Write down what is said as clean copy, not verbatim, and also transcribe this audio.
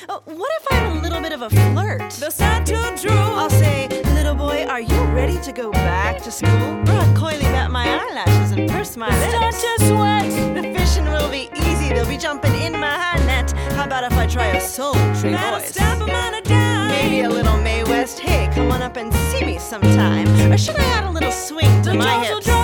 What if I'm a little bit of a flirt? The Santa drool. I'll say, little boy, are you ready to go back to school? Broad coily bat my eyelashes and purse my lips. Start to sweat. The fishing will be easy, they'll be jumping in my net. How about if I try a sultry Better voice? stop 'em on a dime. Maybe a little Mae West, hey, come on up and see me sometime. Or should I add a little swing to The my jaws will hips? drop.